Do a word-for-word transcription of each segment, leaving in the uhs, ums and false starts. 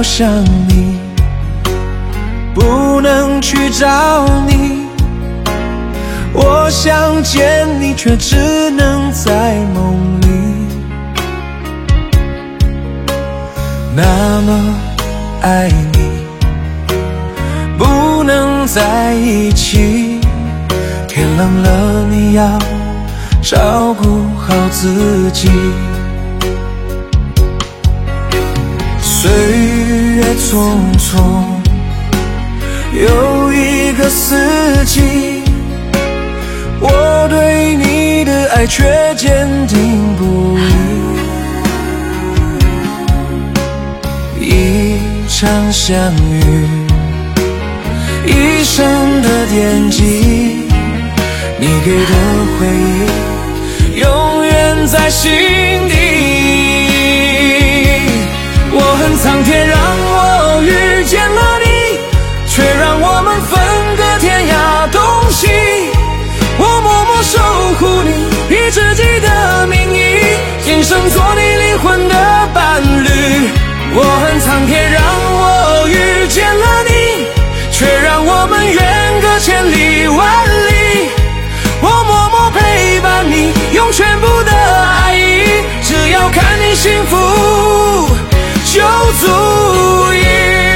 我想你，不能去找你，我想见你，却只能在梦里。那么爱你，不能在一起，天冷了你要照顾好自己。岁月匆匆，有一个四季，我对你的爱却坚定不移。一场相遇，一生的惦记，你给的回忆永远在心底。我恨苍天让我遇见了你，却让我们分隔天涯东西。我默默守护你，以自己的名义，今生做你灵魂的伴侣。我恨苍天让我遇见了你，却让我们远隔千里万里。我默默陪伴你，用全部的爱意，只要看你幸福就足以。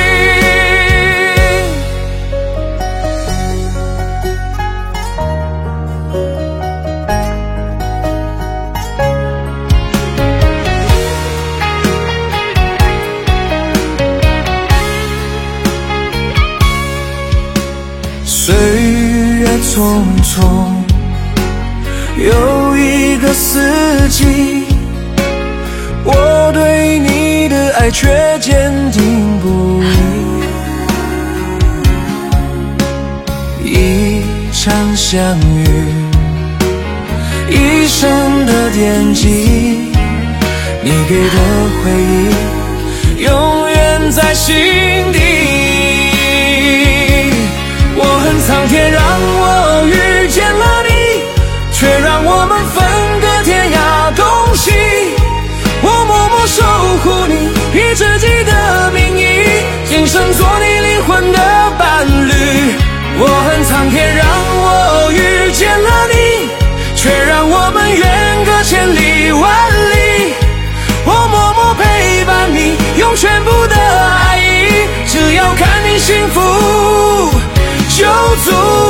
岁月匆匆，有一个四季，我对你的爱却坚定不移。一场相遇，一生的惦记，你给的回忆永远在心底。我恨苍天让我遇见了你，却让我们分隔天涯东西。我默默守护你，以自己的名义，今生做你灵魂的伴侣。我恨苍天让我遇见了你，却让我们远隔千里万里。我默默陪伴你，用全部的爱意，只要看你幸福就足